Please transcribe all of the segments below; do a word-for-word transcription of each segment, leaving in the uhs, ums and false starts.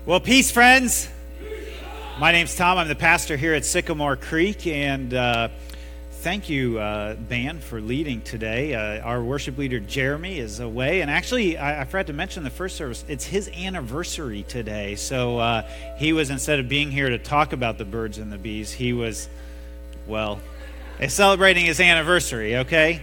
Well, peace, friends. My name's Tom. I'm the pastor here at Sycamore Creek, and uh, thank you, uh, band, for leading today. Uh, our worship leader, Jeremy, is away, and actually, I, I forgot to mention the first service, it's his anniversary today, so uh, he was, instead of being here to talk about the birds and the bees, he was, well, celebrating his anniversary, okay?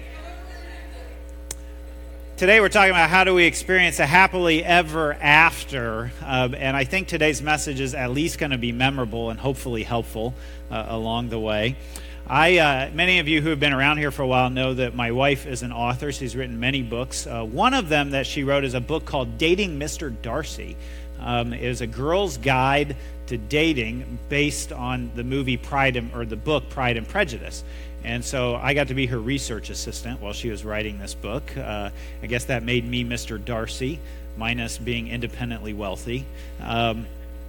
Today we're talking about how do we experience a happily ever after, um, and I think today's message is at least going to be memorable and hopefully helpful uh, along the way. I, uh, many of you who have been around here for a while know that my wife is an author. She's written many books. Uh, one of them that she wrote is a book called Dating Mister Darcy. Um, it is a girl's guide to dating based on the movie Pride and, or the book Pride and Prejudice. And so I got to be her research assistant while she was writing this book. Uh, I guess that made me Mister Darcy, minus being independently wealthy. Um,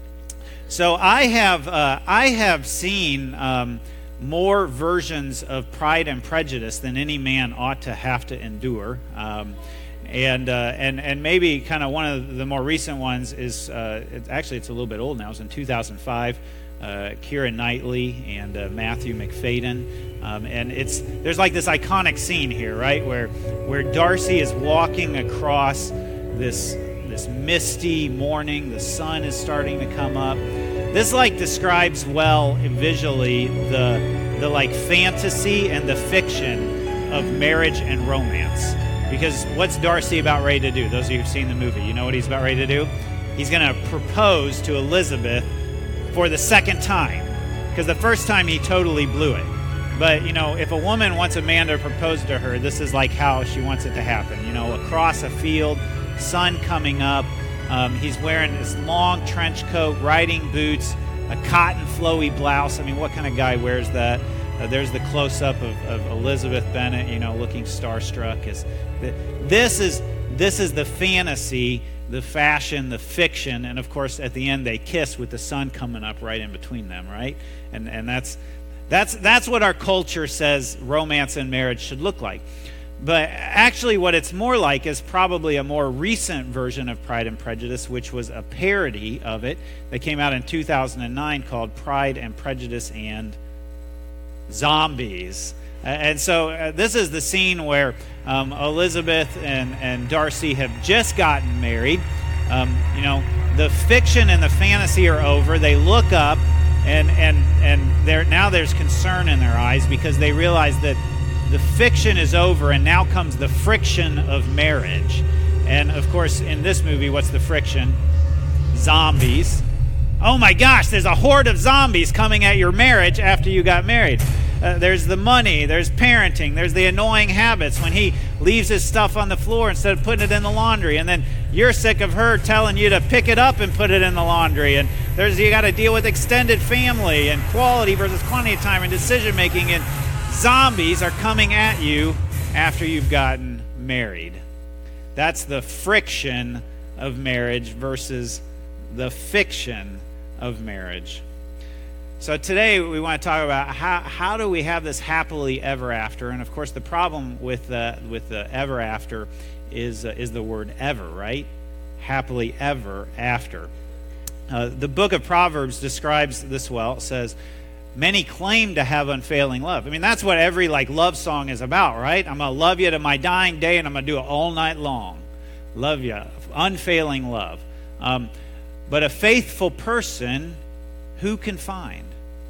so I have uh, I have seen um, more versions of Pride and Prejudice than any man ought to have to endure. Um, and uh, and and maybe kind of one of the more recent ones is uh, it, actually it's a little bit old now. It was in two thousand five. Uh, Keira Knightley and uh, Matthew Macfadyen, um, and it's there's like this iconic scene here, right, where where Darcy is walking across this this misty morning. The sun is starting to come up. This like describes well visually the the like fantasy and the fiction of marriage and romance. Because what's Darcy about ready to do? Those of you who've seen the movie, you know what he's about ready to do? He's going to propose to Elizabeth for the second time, because the first time he totally blew it. But, you know, if a woman wants a man to propose to her, this is like how she wants it to happen. You know, across a field, sun coming up, um, he's wearing this long trench coat, riding boots, a cotton flowy blouse. I mean, what kind of guy wears that? Uh, there's the close-up of, of Elizabeth Bennet, you know, looking starstruck. As the, this is this is the fantasy, the fashion, the fiction, and of course at the end they kiss with the sun coming up right in between them, right? And and that's that's that's what our culture says romance and marriage should look like. But actually what it's more like is probably a more recent version of Pride and Prejudice, which was a parody of it that came out in two thousand nine called Pride and Prejudice and Zombies. And so uh, this is the scene where um, Elizabeth and, and Darcy have just gotten married. Um, you know, the fiction and the fantasy are over. They look up, and and and there now there's concern in their eyes because they realize that the fiction is over, and now comes the friction of marriage. And of course, in this movie, what's the friction? Zombies. Oh my gosh, there's a horde of zombies coming at your marriage after you got married. Uh, there's the money, there's parenting, there's the annoying habits when he leaves his stuff on the floor instead of putting it in the laundry, and then you're sick of her telling you to pick it up and put it in the laundry, and there's you got to deal with extended family and quality versus quantity time and decision making, and zombies are coming at you after you've gotten married. That's the friction of marriage versus the fiction of marriage. So today we want to talk about how how do we have this happily ever after, and of course the problem with the with the ever after is uh, is the word ever, right? Happily ever after. Uh, the book of Proverbs describes this well. It says, "Many claim to have unfailing love." I mean, that's what every like love song is about, right? I'm gonna love you to my dying day, and I'm gonna do it all night long. Love you, unfailing love. Um, but a faithful person, who can find?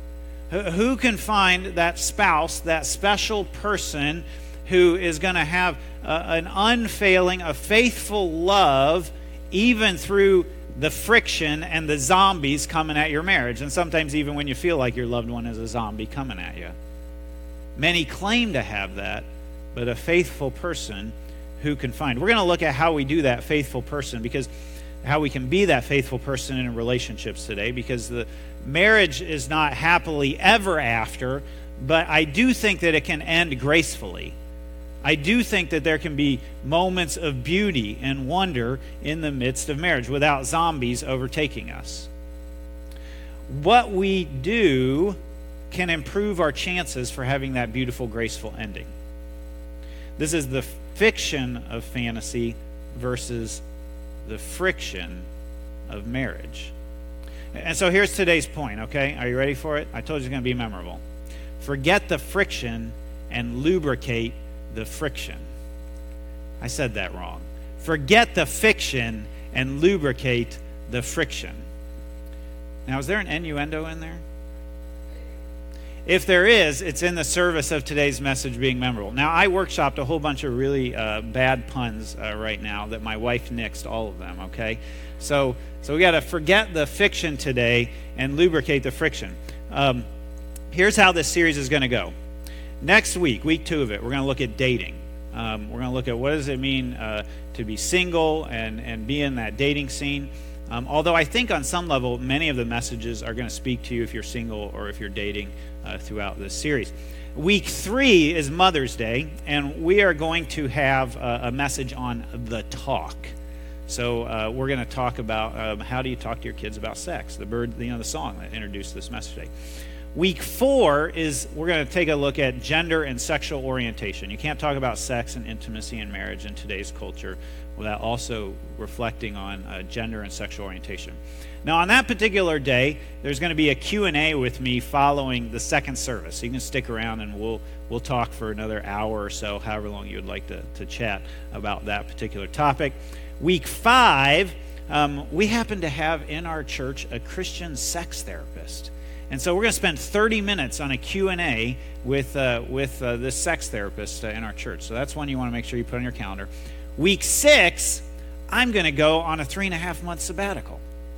Who can find that spouse, that special person who is going to have a, an unfailing, a faithful love even through the friction and the zombies coming at your marriage, and sometimes even when you feel like your loved one is a zombie coming at you. Many claim to have that, but a faithful person, who can find? We're going to look at how we do that faithful person, because how we can be that faithful person in relationships today, because the marriage is not happily ever after, but I do think that it can end gracefully. I do think that there can be moments of beauty and wonder in the midst of marriage without zombies overtaking us. What we do can improve our chances for having that beautiful, graceful ending. This is the fiction of fantasy versus the friction of marriage. And so here's today's point, okay? Are you ready for it? I told you it's going to be memorable. Forget the friction and lubricate the friction. I said that wrong. Forget the fiction and lubricate the friction. Now, is there an innuendo in there? If there is, it's in the service of today's message being memorable. Now, I workshopped a whole bunch of really uh, bad puns uh, right now that my wife nixed all of them, okay? So so we got to forget the fiction today and lubricate the friction. Um, here's how this series is going to go. Next week, week two of it, we're going to look at dating. Um, we're going to look at what does it mean uh, to be single and, and be in that dating scene. Um, although I think on some level, many of the messages are going to speak to you if you're single or if you're dating uh, throughout this series. Week three is Mother's Day, and we are going to have a, a message on the talk. So uh, we're going to talk about um, how do you talk to your kids about sex, the bird, you know, the song that introduced this message today. Week four is we're going to take a look at gender and sexual orientation. You can't talk about sex and intimacy and marriage in today's culture without also reflecting on uh, gender and sexual orientation. Now, on that particular day, there's going to be a Q and A with me following the second service. So you can stick around and we'll we'll talk for another hour or so, however long you would like to, to chat about that particular topic. Week five, um, we happen to have in our church a Christian sex therapist. And so we're going to spend thirty minutes on a Q and A with, uh, with uh, this sex therapist uh, in our church. So that's one you want to make sure you put on your calendar. Week six, I'm going to go on a three and a half month sabbatical.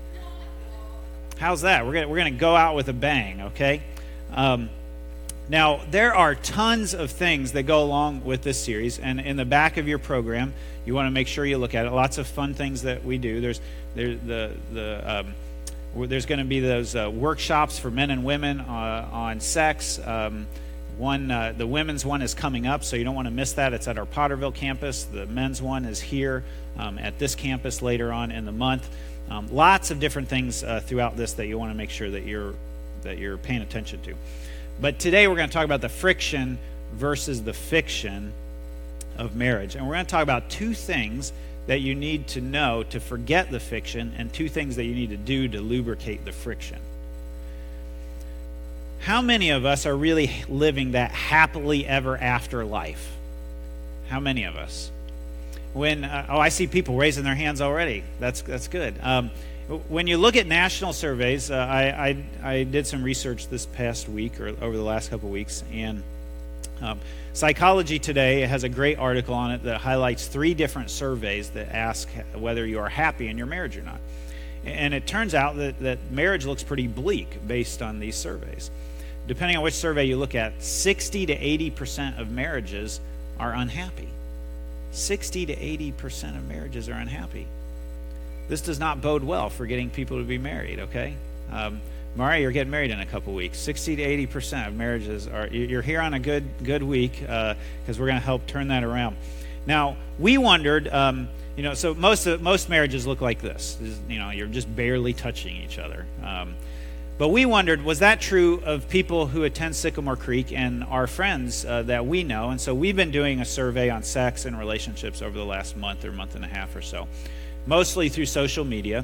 How's that? We're going we're going to go out with a bang, okay? Um, now, there are tons of things that go along with this series, and in the back of your program, you want to make sure you look at it. Lots of fun things that we do. There's there, the the um, there's going to be those uh, workshops for men and women uh, on sex. Um, One, uh, the women's one is coming up, so you don't want to miss that. It's at our Potterville campus. The men's one is here um, at this campus later on in the month. Um, lots of different things uh, throughout this that you want to make sure that you're that you're paying attention to. But today we're going to talk about the friction versus the fiction of marriage, and we're going to talk about two things that you need to know to forget the fiction, and two things that you need to do to lubricate the friction. How many of us are really living that happily ever after life? How many of us? When uh, oh, I see people raising their hands already. That's that's good. Um, when you look at national surveys, uh, I, I I did some research this past week or over the last couple of weeks, and um, Psychology Today has a great article on it that highlights three different surveys that ask whether you are happy in your marriage or not. And it turns out that, that marriage looks pretty bleak based on these surveys. Depending on which survey you look at, sixty to eighty percent of marriages are unhappy. sixty to eighty percent of marriages are unhappy. This does not bode well for getting people to be married, okay? Um, Mari, you're getting married in a couple weeks. sixty to eighty percent of marriages are, you're here on a good good week because uh, we're going to help turn that around. Now, we wondered, um, you know, so most of, most marriages look like this. You know, you're just barely touching each other. Um, But we wondered, was that true of people who attend Sycamore Creek and our friends uh, that we know? And so we've been doing a survey on sex and relationships over the last month or month and a half or so, mostly through social media.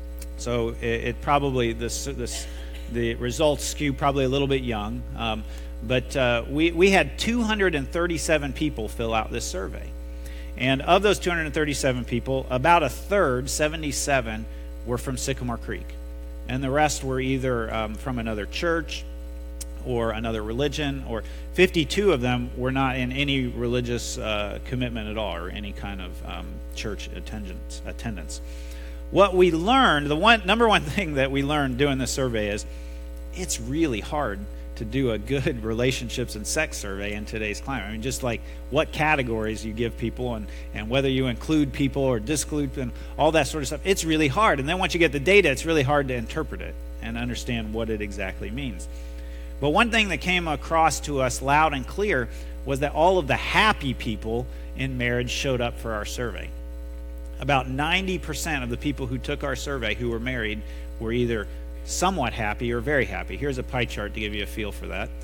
So it, it probably, this, this, the results skew probably a little bit young. Um, but uh, we, we had two hundred thirty-seven people fill out this survey. And of those two hundred thirty-seven people, about a third, seventy-seven, were from Sycamore Creek. And the rest were either um, from another church or another religion, or fifty-two of them were not in any religious uh, commitment at all or any kind of um, church attendance. attendance. What we learned, the one number one thing that we learned doing this survey is it's really hard to do a good relationships and sex survey in today's climate. I mean, just like what categories you give people and, and whether you include people or disclude and all that sort of stuff. It's really hard. And then once you get the data, it's really hard to interpret it and understand what it exactly means. But one thing that came across to us loud and clear was that all of the happy people in marriage showed up for our survey. About ninety percent of the people who took our survey who were married were either somewhat happy or very happy. Here's a pie chart to give you a feel for that.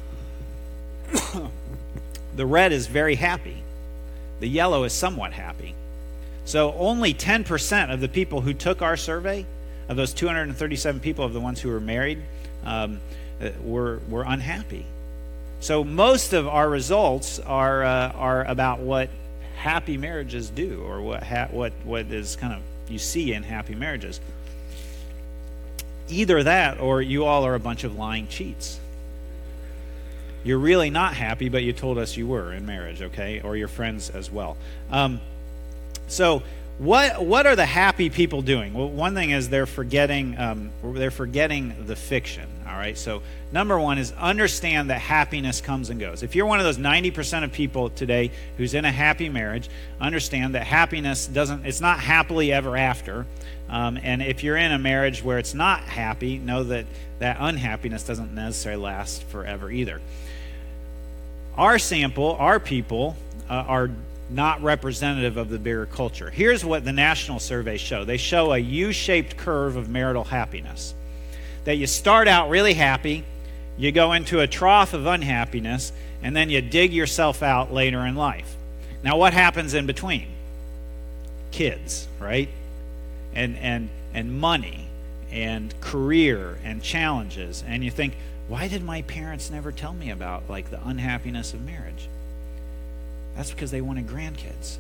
The red is very happy. The yellow is somewhat happy. So only ten percent of the people who took our survey of those two hundred thirty-seven people, of the ones who were married, um, were were unhappy. So most of our results are uh, are about what happy marriages do, or what ha- what what is kind of you see in happy marriages. Either that, or you all are a bunch of lying cheats. You're really not happy, but you told us you were in marriage, okay? Or your friends as well. Um, so, what what are the happy people doing? Well, one thing is they're forgetting um, they're forgetting the fiction. All right. So, number one is understand that happiness comes and goes. If you're one of those ninety percent of people today who's in a happy marriage, understand that happiness doesn't. It's not happily ever after. Um, and if you're in a marriage where it's not happy, know that that unhappiness doesn't necessarily last forever either. Our sample, our people, uh, are not representative of the bigger culture. Here's what the national surveys show. They show a U-shaped curve of marital happiness. That you start out really happy, you go into a trough of unhappiness, and then you dig yourself out later in life. Now, what happens in between? Kids, right? And and and money, and career, and challenges. And you think, why did my parents never tell me about like the unhappiness of marriage? That's because they wanted grandkids.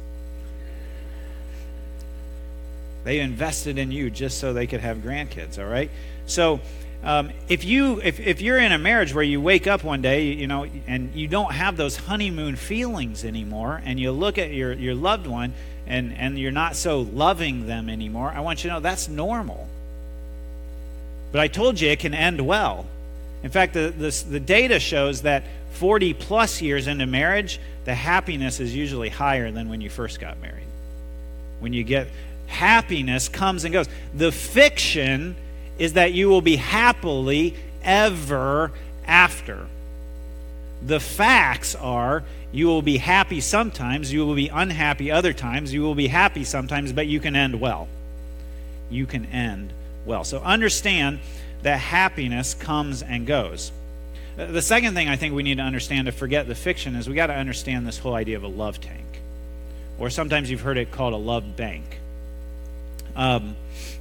They invested in you just so they could have grandkids, all right? So um, if you if, if you're in a marriage where you wake up one day, you know, and you don't have those honeymoon feelings anymore, and you look at your, your loved one and, and you're not so loving them anymore, I want you to know that's normal. But I told you it can end well. In fact, the, the, the data shows that forty plus years into marriage, the happiness is usually higher than when you first got married. When you get, happiness comes and goes. The fiction is that you will be happily ever after. The facts are you will be happy sometimes, you will be unhappy other times, you will be happy sometimes, but you can end well. You can end well. So understand that happiness comes and goes. The second thing I think we need to understand to forget the fiction is we got to understand this whole idea of a love tank. Or sometimes you've heard it called a love bank. Um,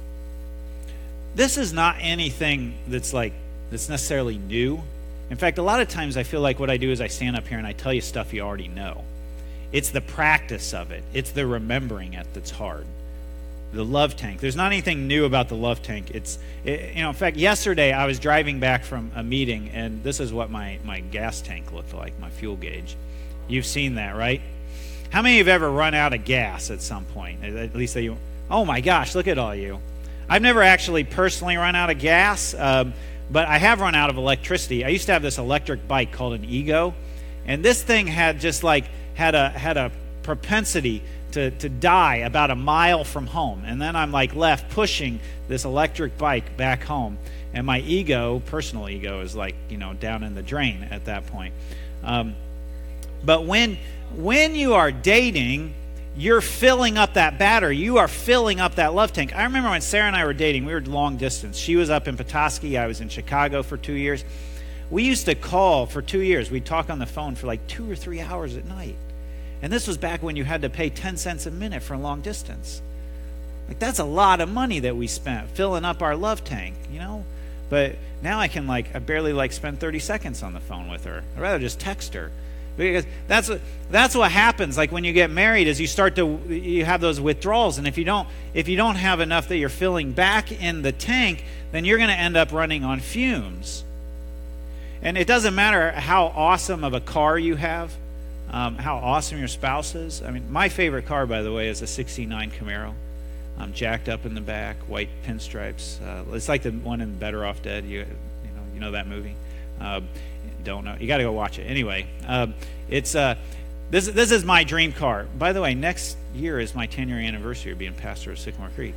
this is not anything that's like, that's necessarily new. In fact, a lot of times I feel like what I do is I stand up here and I tell you stuff you already know. It's the practice of it. It's the remembering it that's hard. The love tank. There's not anything new about the love tank. It's, it, you know, in fact, yesterday I was driving back from a meeting, and this is what my, my gas tank looked like, my fuel gauge. You've seen that, right? How many of you have ever run out of gas at some point? At least they, oh my gosh, look at all you. I've never actually personally run out of gas, um, but I have run out of electricity. I used to have this electric bike called an Ego, and this thing had just like, had a had a propensity to, to die about a mile from home. And then I'm like left pushing this electric bike back home. And my ego, personal ego, is like, you know, down in the drain at that point. Um, but when when you are dating, you're filling up that battery. You are filling up that love tank. I remember when Sarah and I were dating, we were long distance. She was up in Petoskey. I was in Chicago for two years. We used to call for two years. We'd talk on the phone for like two or three hours at night. And this was back when you had to pay ten cents a minute for a long distance. Like, that's a lot of money that we spent filling up our love tank, you know? But now I can, like, I barely, like, spend thirty seconds on the phone with her. I'd rather just text her. Because that's what, that's what happens, like, when you get married, is you start to, you have those withdrawals. And if you don't, if you don't have enough that you're filling back in the tank, then you're going to end up running on fumes. And it doesn't matter how awesome of a car you have, Um, how awesome your spouse is. I mean, my favorite car, by the way, is a sixty-nine Camaro. Um, jacked up in the back, white pinstripes. Uh, it's like the one in Better Off Dead. You, you know, you know that movie. Uh, don't know? You got to go watch it. Anyway, um, it's uh, this. This is my dream car. By the way, next year is my ten-year anniversary of being pastor of Sycamore Creek.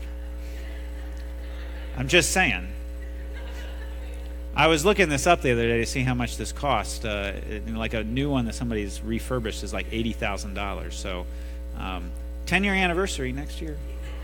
I'm just saying. I was looking this up the other day to see how much this cost. Uh, it, you know, like a new one that somebody's refurbished is like eighty thousand dollars. So, um, ten-year anniversary next year.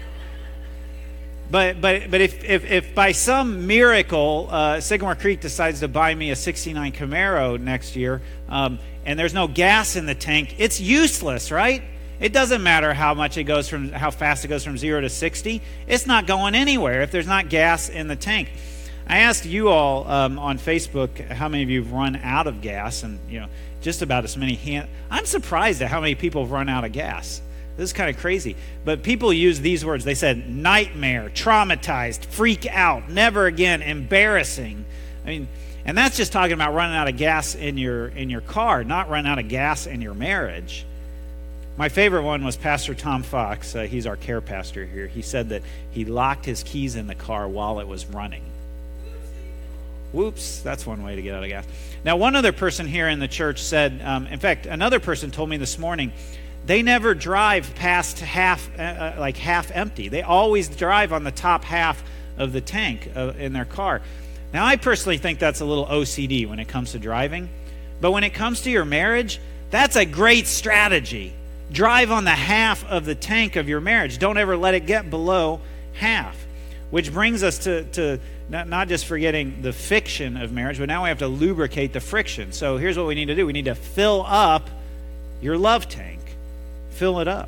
But but but if if, if by some miracle uh, Sycamore Creek decides to buy me a sixty-nine Camaro next year, um, and there's no gas in the tank, it's useless, right? it doesn't matter how much it goes from, how fast it goes from zero to sixty. It's not going anywhere if there's not gas in the tank. I asked you all um, on Facebook how many of you have run out of gas, and you know, just about as many hand. I'm surprised at how many people have run out of gas. This is kind of crazy. But people use these words. They said nightmare, traumatized, freak out, never again, embarrassing. I mean, and that's just talking about running out of gas in your in your car, not running out of gas in your marriage. My favorite one was Pastor Tom Fox. Uh, he's our care pastor here. He said that he locked his keys in the car while it was running. Whoops, that's one way to get out of gas. Now, one other person here in the church said, um, in fact, another person told me this morning, they never drive past half, uh, like half empty. They always drive on the top half of the tank uh, in their car. Now, I personally think that's a little O C D when it comes to driving. But when it comes to your marriage, that's a great strategy. Drive on the half of the tank of your marriage. Don't ever let it get below half. Which brings us to... to Not, not just forgetting the fiction of marriage, but now we have to lubricate the friction. So here's what we need to do. We need to fill up your love tank. Fill it up.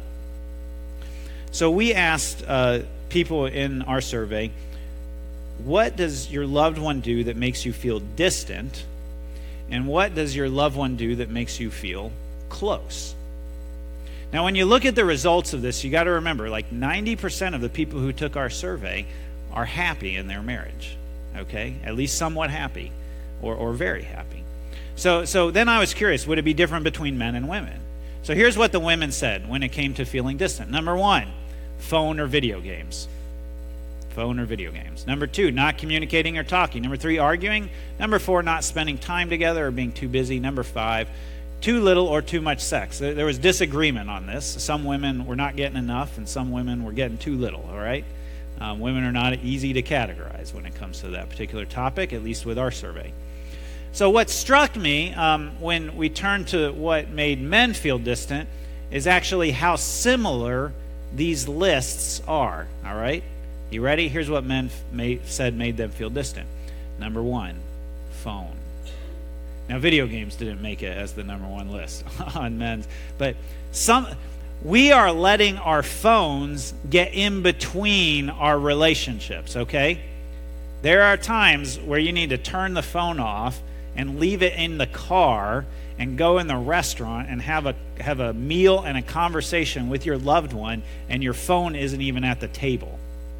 So we asked uh, people in our survey, what does your loved one do that makes you feel distant? And what does your loved one do that makes you feel close? Now, when you look at the results of this, you got to remember, like ninety percent of the people who took our survey are happy in their marriage, okay? At least somewhat happy, or, or very happy. So, so then I was curious, would it be different between men and women? So here's what the women said when it came to feeling distant. Number one, phone or video games. Phone or video games. Number two, not communicating or talking. Number three, arguing. Number four, not spending time together or being too busy. Number five, too little or too much sex. There, there was disagreement on this. Some women were not getting enough, and some women were getting too little, all right? Um, women are not easy to categorize when it comes to that particular topic, at least with our survey. So what struck me um, when we turned to what made men feel distant is actually how similar these lists are, all right? You ready? Here's what men made, said made them feel distant. Number one, phone. Now, video games didn't make it as the number one list on men's, but some... we are letting our phones get in between our relationships, okay? There are times where you need to turn the phone off and leave it in the car and go in the restaurant and have a have a meal and a conversation with your loved one, and your phone isn't even at the table.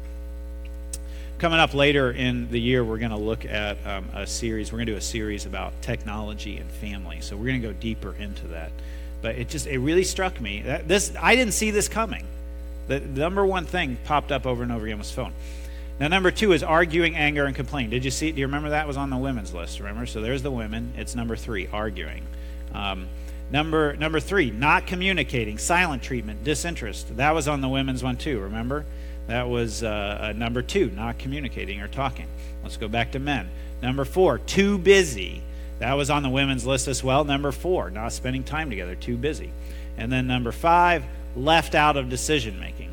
Coming up later in the year, we're going to look at um, a series. We're going to do a series about technology and family, so we're going to go deeper into that. But it just, it really struck me. That this I didn't see this coming. The, the number one thing popped up over and over again was phone. Now, number two is arguing, anger, and complaint. Did you see, do you remember that was on the women's list, remember? So there's the women. It's number three, arguing. Um, number number three, not communicating, silent treatment, disinterest. That was on the women's one too, remember? That was uh, uh, number two, not communicating or talking. Let's go back to men. Number four, too busy. That was on the women's list as well. Number four, not spending time together, too busy. And then number five, left out of decision making.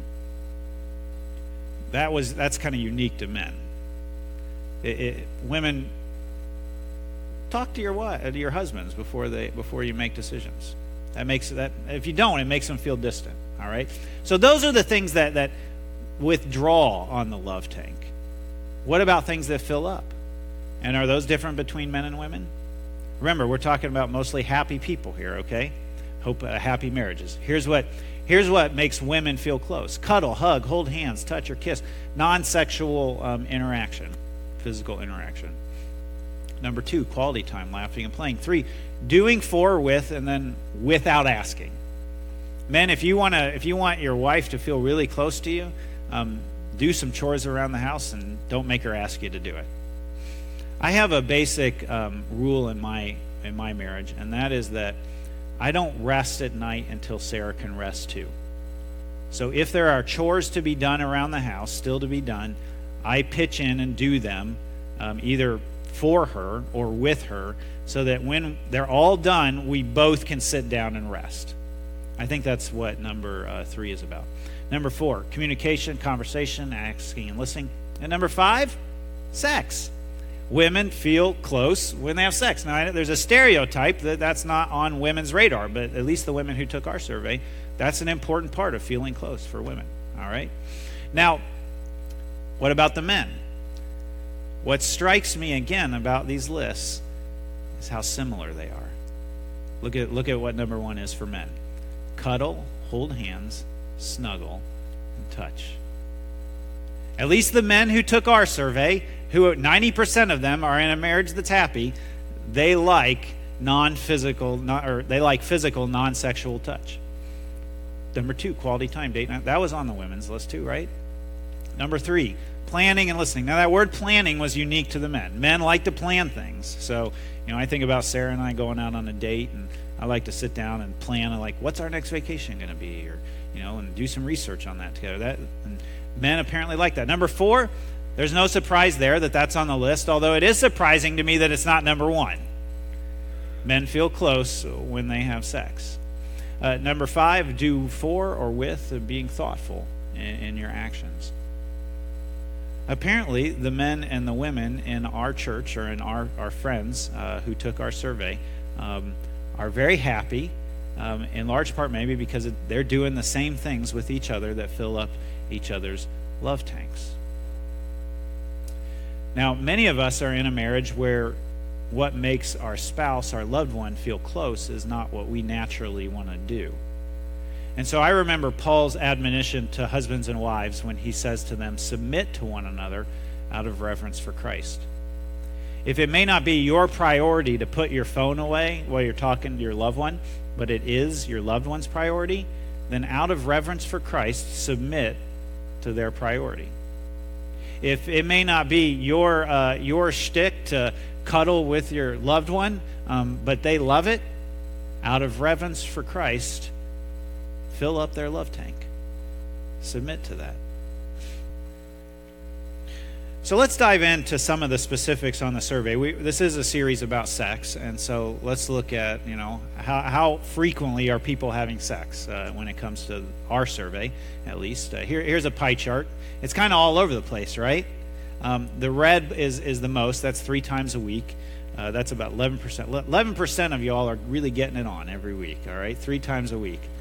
That was that's kind of unique to men. It, it, women, talk to your wife, to your husbands before they before you make decisions. That makes that if you don't, it makes them feel distant. All right. So those are the things that that withdraw on the love tank. What about things that fill up? And are those different between men and women? Remember, we're talking about mostly happy people here, okay? Hope uh, happy marriages. Here's what here's what makes women feel close. Cuddle, hug, hold hands, touch or kiss. Non-sexual um, interaction, physical interaction. Number two, quality time, laughing and playing. Three, doing for, with, and then without asking. Men, if you want to, if you want your wife to feel really close to you, um, do some chores around the house and don't make her ask you to do it. I have a basic um, rule in my in my marriage, and that is that I don't rest at night until Sarah can rest too. So if there are chores to be done around the house, still to be done, I pitch in and do them, um, either for her or with her, so that when they're all done, we both can sit down and rest. I think that's what number uh, three is about. Number four, communication, conversation, asking and listening. And number five, sex. Women feel close when they have sex. Now, there's a stereotype that that's not on women's radar, but at least the women who took our survey That's an important part of feeling close for women, all right? Now, what about the men? What strikes me again about these lists is how similar they are. Look at look at what number one is for men. Cuddle, hold hands, snuggle, and touch. At least the men who took our survey, who ninety percent of them are in a marriage that's happy, they like non-physical, not, or they like physical, non-sexual touch. Number two, quality time, date night. That was on the women's list too, right? Number three, planning and listening. Now, that word planning was unique to the men. Men like to plan things. So, you know, I think about Sarah and I going out on a date, and I like to sit down and plan, like, what's our next vacation going to be? Or, you know, and do some research on that together. That and men apparently like that. Number four, there's no surprise there that that's on the list, although it is surprising to me that it's not number one. Men feel close when they have sex. Uh, number five, do for or with uh, being thoughtful in, in your actions. Apparently, the men and the women in our church, or in our, our friends uh, who took our survey, um, are very happy, um, in large part maybe because they're doing the same things with each other that fill up each other's love tanks. Now, many of us are in a marriage where what makes our spouse, our loved one, feel close is not what we naturally want to do. And so I remember Paul's admonition to husbands and wives when he says to them, submit to one another out of reverence for Christ. If it may not be your priority to put your phone away while you're talking to your loved one, but it is your loved one's priority, then out of reverence for Christ, submit to their priority. If it may not be your uh, your shtick to cuddle with your loved one, um, but they love it, out of reverence for Christ, fill up their love tank. Submit to that. So let's dive into some of the specifics on the survey. We, this is a series about sex, and so let's look at, you know, how, how frequently are people having sex uh, when it comes to our survey, at least. Uh, here, here's a pie chart. It's kind of all over the place, right? Um, the red is, is the most. That's three times a week. Uh, that's about eleven percent. eleven percent of y'all are really getting it on every week, all right? Three times a week.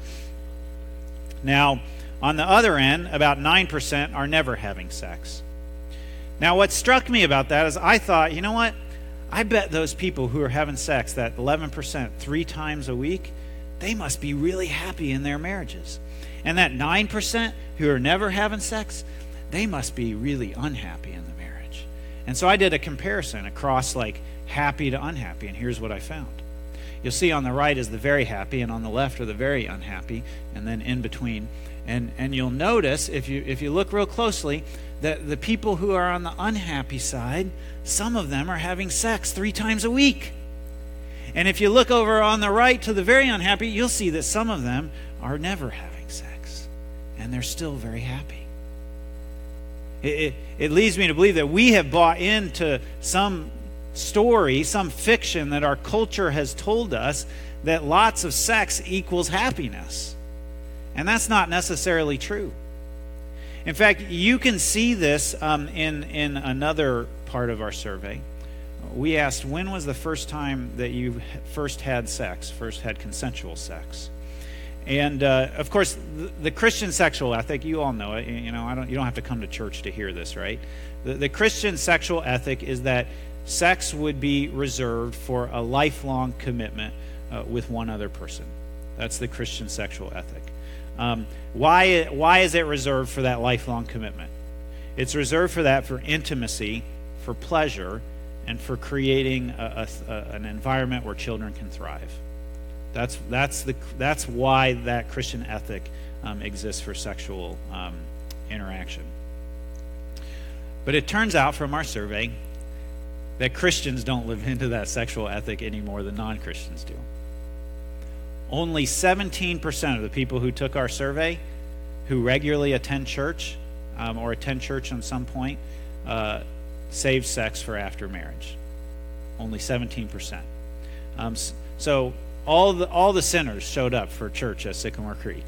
Now, on the other end, about nine percent are never having sex. Now, what struck me about that is I thought, you know what? I bet those people who are having sex, that eleven percent, three times a week, they must be really happy in their marriages. And that nine percent who are never having sex, they must be really unhappy in the marriage. And so I did a comparison across like happy to unhappy, and here's what I found. You'll see on the right is the very happy, and on the left are the very unhappy, and then in between. And and you'll notice, if you if you look real closely, that the people who are on the unhappy side, some of them are having sex three times a week. And if you look over on the right to the very unhappy, you'll see that some of them are never having sex, and they're still very happy. It, it, it leads me to believe that we have bought into some story, some fiction that our culture has told us that lots of sex equals happiness. And that's not necessarily true. In fact, you can see this um, in, in another part of our survey. We asked, when was the first time that you first had sex, first had consensual sex? And uh, of course, the, the Christian sexual ethic, you all know it. You know, I don't. You don't have to come to church to hear this, right? The, the Christian sexual ethic is that sex would be reserved for a lifelong commitment uh, with one other person. That's the Christian sexual ethic. Um, why, why is it reserved for that lifelong commitment? It's reserved for that, for intimacy, for pleasure, and for creating a, a, a, an environment where children can thrive. That's, that's, the, that's why that Christian ethic um, exists for sexual um, interaction. But it turns out from our survey that Christians don't live into that sexual ethic any more than non-Christians do. Only seventeen percent of the people who took our survey, who regularly attend church um, or attend church on some point, uh, save sex for after marriage. Only seventeen percent. Um, so all the all the sinners showed up for church at Sycamore Creek.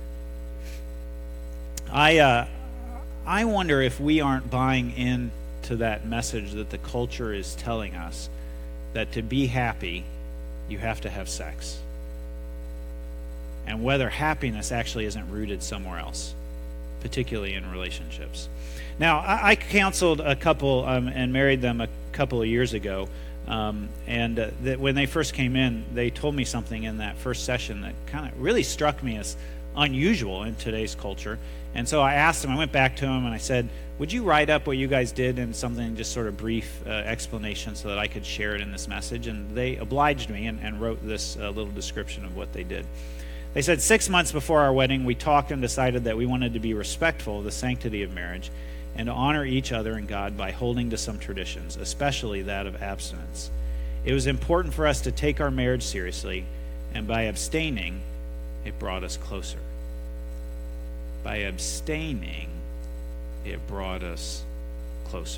I uh, I wonder if we aren't buying into that message that the culture is telling us, that to be happy, you have to have sex. and whether happiness actually isn't rooted somewhere else, particularly in relationships. Now, I, I counseled a couple um, and married them a couple of years ago, um, and uh, that when they first came in, they told me something in that first session that kind of really struck me as unusual in today's culture. And so I asked them, I went back to them and I said, would you write up what you guys did in something, just sort of brief uh, explanation so that I could share it in this message? And they obliged me and, and wrote this uh, little description of what they did. They said, six months before our wedding, we talked and decided that we wanted to be respectful of the sanctity of marriage and to honor each other and God by holding to some traditions, especially that of abstinence. It was important for us to take our marriage seriously, and by abstaining, it brought us closer. By abstaining, it brought us closer.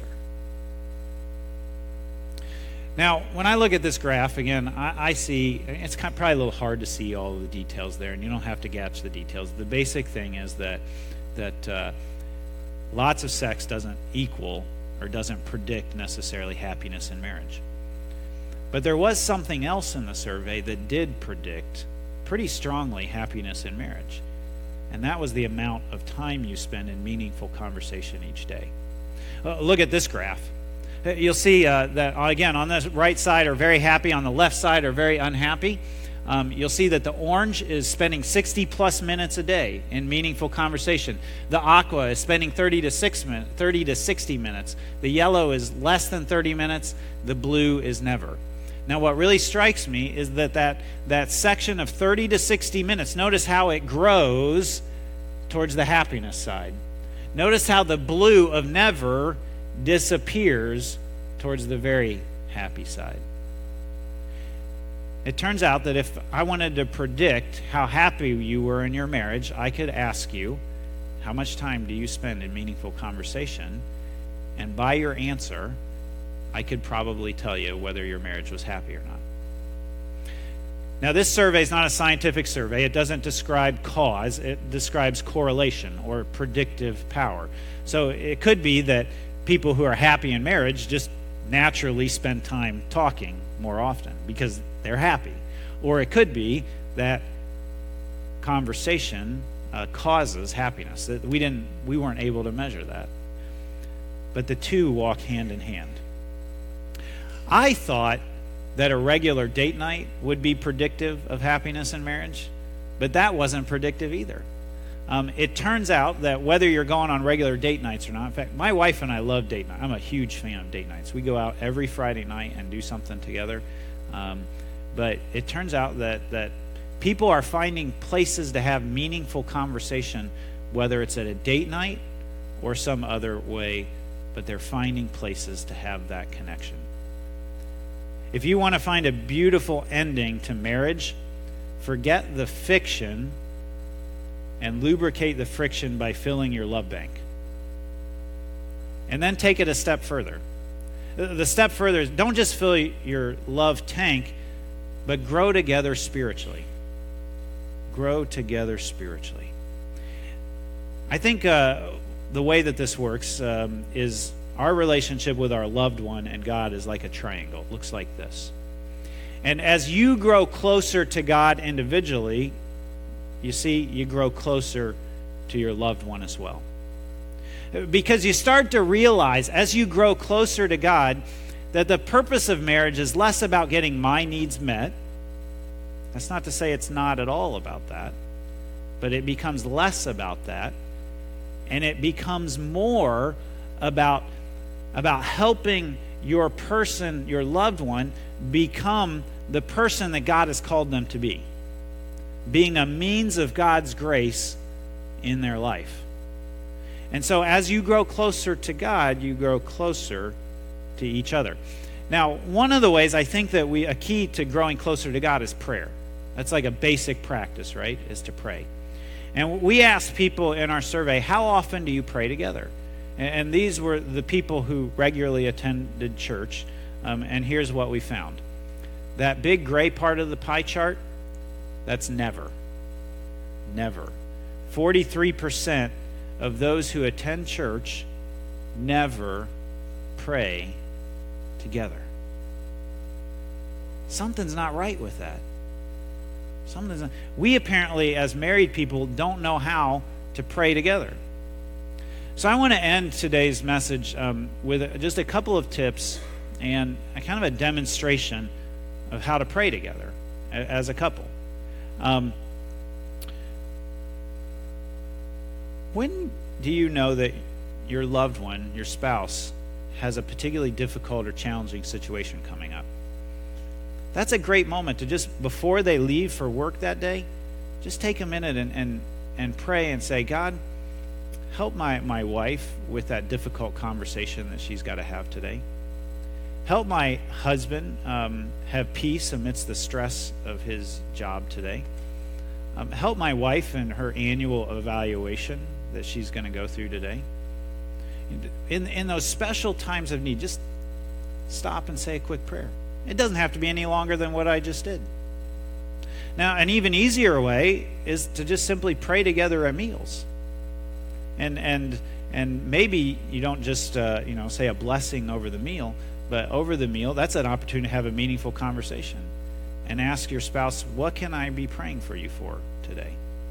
Now, when I look at this graph, again, I, I see, it's kind of probably a little hard to see all of the details there, and you don't have to catch the details. The basic thing is that that uh, lots of sex doesn't equal or doesn't predict necessarily happiness in marriage. But there was something else in the survey that did predict pretty strongly happiness in marriage. And that was the amount of time you spend in meaningful conversation each day. Uh, look at this graph. You'll see uh, that, again, on the right side are very happy, on the left side are very unhappy. Um, you'll see that the orange is spending sixty plus minutes a day in meaningful conversation. The aqua is spending thirty to sixty minutes. The yellow is less than thirty minutes. The blue is never. Now, what really strikes me is that that, that section of thirty to sixty minutes, notice how it grows towards the happiness side. Notice how the blue of never disappears towards the very happy side. It turns out that if I wanted to predict how happy you were in your marriage, I could ask you, how much time do you spend in meaningful conversation? And by your answer, I could probably tell you whether your marriage was happy or not. Now, this survey is not a scientific survey. It doesn't describe cause. It describes correlation or predictive power. So it could be that people who are happy in marriage just naturally spend time talking more often because they're happy. Or it could be that conversation uh, causes happiness. That we didn't, we weren't able to measure that. But the two walk hand in hand. I thought that a regular date night would be predictive of happiness in marriage, but that wasn't predictive either. Um, it turns out that whether you're going on regular date nights or not, in fact, my wife and I love date night. I'm a huge fan of date nights. We go out every Friday night and do something together. Um, but it turns out that, that people are finding places to have meaningful conversation, whether it's at a date night or some other way, but they're finding places to have that connection. If you want to find a beautiful ending to marriage, forget the fiction and lubricate the friction by filling your love bank. And then take it a step further. The step further is don't just fill your love tank, but grow together spiritually. Grow together spiritually. I think uh, the way that this works um, is our relationship with our loved one and God is like a triangle. It looks like this. And as you grow closer to God individually, you see, you grow closer to your loved one as well. Because you start to realize, as you grow closer to God, that the purpose of marriage is less about getting my needs met. That's not to say it's not at all about that, but it becomes less about that, and it becomes more about, about helping your person, your loved one, become the person that God has called them to be, being a means of God's grace in their life. And so as you grow closer to God, you grow closer to each other. Now, one of the ways I think that we a key to growing closer to God is prayer. That's like a basic practice, right? Is to pray. And we asked people in our survey, how often do you pray together? And these were the people who regularly attended church. Um, and here's what we found. That big gray part of the pie chart, that's never. Never. forty-three percent of those who attend church never pray together. Something's not right with that. Something's not, we apparently, as married people, don't know how to pray together. So I want to end today's message um, with just a couple of tips and a kind of a demonstration of how to pray together as a couple. Um, when do you know that your loved one, your spouse, has a particularly difficult or challenging situation coming up? That's a great moment to just, before they leave for work that day, just take a minute and and, and pray and say, God, help my, my wife with that difficult conversation that she's got to have today. Help my husband um, have peace amidst the stress of his job today. Um, help my wife in her annual evaluation that she's going to go through today. In, in those special times of need, just stop and say a quick prayer. It doesn't have to be any longer than what I just did. Now, an even easier way is to just simply pray together at meals. And and and maybe you don't just uh, you know say a blessing over the meal, but over the meal, that's an opportunity to have a meaningful conversation and ask your spouse, what can I be praying for you for today?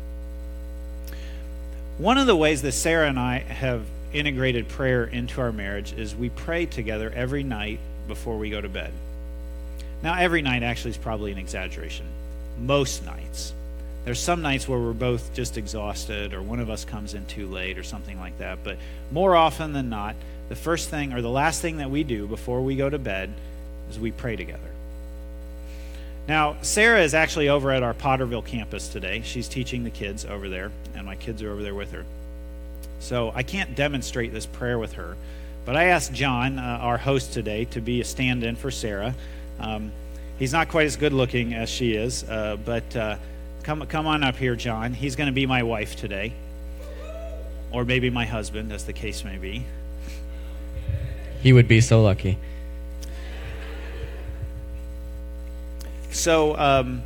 One of the ways that Sarah and I have integrated prayer into our marriage is we pray together every night before we go to bed. Now, every night actually is probably an exaggeration. Most nights. There's some nights where we're both just exhausted or one of us comes in too late or something like that. But more often than not, the first thing or the last thing that we do before we go to bed is we pray together. Now, Sarah is actually over at our Potterville campus today. She's teaching the kids over there, and my kids are over there with her. So I can't demonstrate this prayer with her, but I asked John, uh, our host today, to be a stand-in for Sarah. Um, he's not quite as good looking as she is, uh, but uh, come come on up here, John. He's going to be my wife today, or maybe my husband, as the case may be. He would be so lucky. So, um,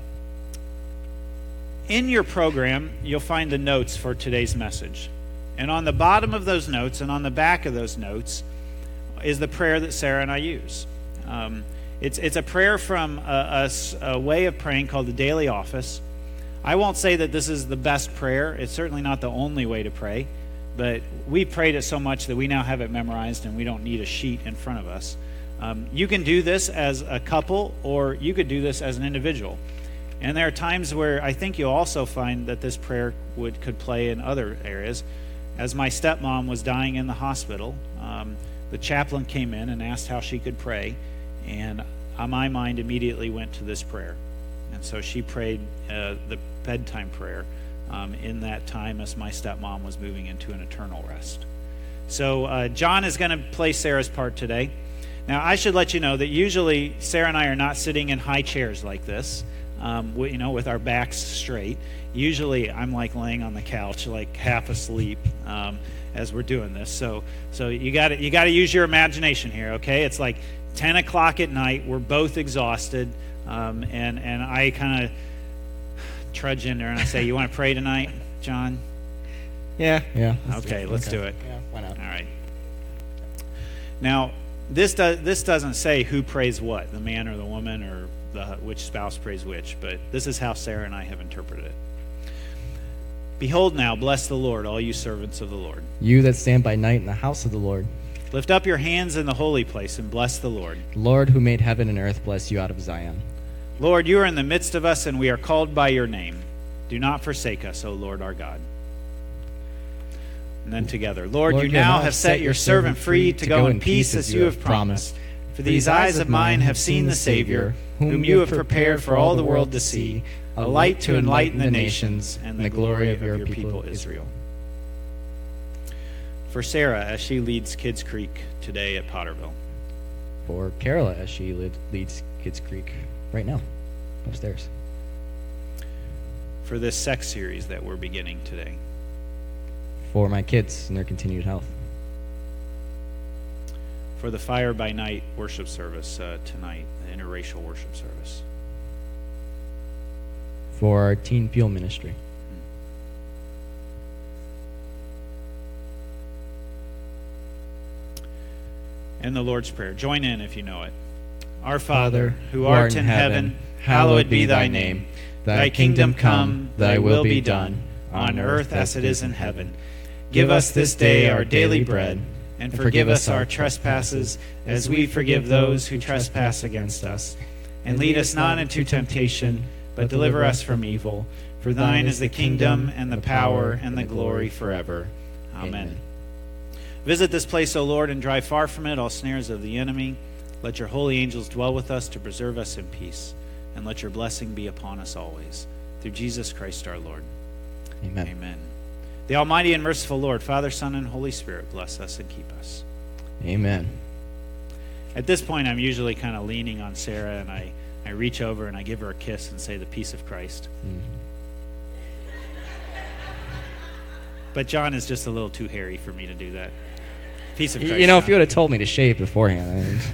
in your program, you'll find the notes for today's message. And on the bottom of those notes and on the back of those notes is the prayer that Sarah and I use. Um, it's, it's a prayer from a, a, a way of praying called the Daily Office. I won't say that this is the best prayer. It's certainly not the only way to pray. But we prayed it so much that we now have it memorized and we don't need a sheet in front of us. Um, you can do this as a couple, or you could do this as an individual. And there are times where I think you'll also find that this prayer would could play in other areas. As my stepmom was dying in the hospital, um, the chaplain came in and asked how she could pray, and my mind immediately went to this prayer. And so she prayed uh, the bedtime prayer um, in that time as my stepmom was moving into an eternal rest. So uh, John is going to play Sarah's part today. Now, I should let you know that usually Sarah and I are not sitting in high chairs like this, um, we, you know, with our backs straight. Usually I'm like laying on the couch, like half asleep um, as we're doing this. So so you got you got to use your imagination here, okay? It's like ten o'clock at night. We're both exhausted, um, and, and I kind of trudge in there and I say, you want to pray tonight, John? Yeah. Yeah. Let's okay, do let's okay. do it. Yeah, why not? All right. Now, this, do, this doesn't say who prays what, the man or the woman, or the, which spouse prays which, but this is how Sarah and I have interpreted it. Behold now, bless the Lord, all you servants of the Lord. You that stand by night in the house of the Lord. Lift up your hands in the holy place and bless the Lord. Lord, who made heaven and earth, bless you out of Zion. Lord, you are in the midst of us, and we are called by your name. Do not forsake us, O Lord our God. And then together. Lord, Lord you now have set your servant free to go in peace as you have promised. For these eyes of mine have seen the Savior, whom you have prepared for all the world to see, a light to enlighten the nations and the glory of your people Israel. For Sarah, as she leads Kids Creek today at Potterville. For Carla, as she leads Kids Creek right now, upstairs. For this sex series that we're beginning today. For my kids and their continued health. For the Fire by Night worship service uh, tonight, the interracial worship service. For our Teen Fuel ministry. And the Lord's Prayer. Join in if you know it. Our Father, who art in heaven, hallowed be thy name. Thy kingdom come, thy will be done, on earth as it is in heaven. Give us this day our daily bread, and forgive us our trespasses, as we forgive those who trespass against us. And lead us not into temptation, but deliver us from evil. For thine is the kingdom, and the power, and the glory forever. Amen. Visit this place, O Lord, and drive far from it all snares of the enemy. Let your holy angels dwell with us to preserve us in peace, and let your blessing be upon us always. Through Jesus Christ our Lord. Amen. Amen. The Almighty and merciful Lord, Father, Son, and Holy Spirit, bless us and keep us. Amen. At this point, I'm usually kind of leaning on Sarah, and I, I reach over and I give her a kiss and say, the peace of Christ. Mm. But John is just a little too hairy for me to do that. Peace of Christ. You know, John. if you would have told me to shave beforehand. I mean...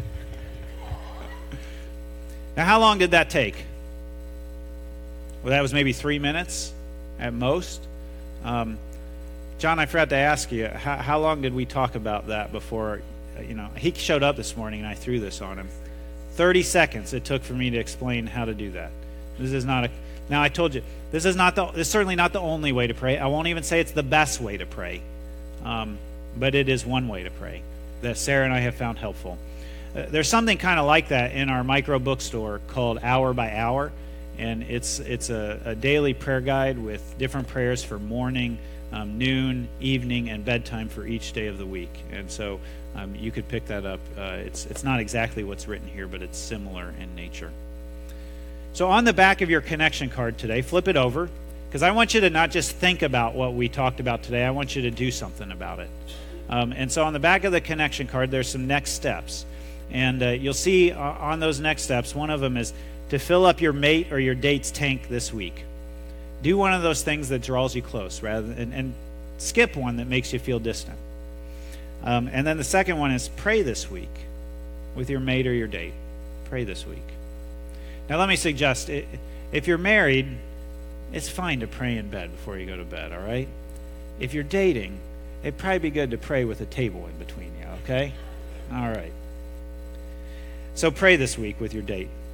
Now, how long did that take? Well, that was maybe three minutes at most. Um, John, I forgot to ask you, how, how long did we talk about that before, uh, you know, he showed up this morning and I threw this on him. thirty seconds it took for me to explain how to do that. This is not a, now I told you, this is not the, this is certainly not the only way to pray. I won't even say it's the best way to pray. Um, but it is one way to pray that Sarah and I have found helpful. Uh, there's something kind of like that in our micro bookstore called Hour by Hour, and it's it's a, a daily prayer guide with different prayers for morning, um, noon, evening, and bedtime for each day of the week. And so um, you could pick that up. Uh, it's it's not exactly what's written here, but it's similar in nature. So on the back of your connection card today, flip it over, because I want you to not just think about what we talked about today. I want you to do something about it. Um, and so on the back of the connection card, there's some next steps. And uh, you'll see uh, on those next steps, one of them is to fill up your mate or your date's tank this week. Do one of those things that draws you close, rather than, and, and skip one that makes you feel distant. Um, and then the second one is pray this week with your mate or your date. Pray this week. Now let me suggest, if you're married, it's fine to pray in bed before you go to bed, all right? If you're dating, it'd probably be good to pray with a table in between you, okay? All right. So pray this week with your date.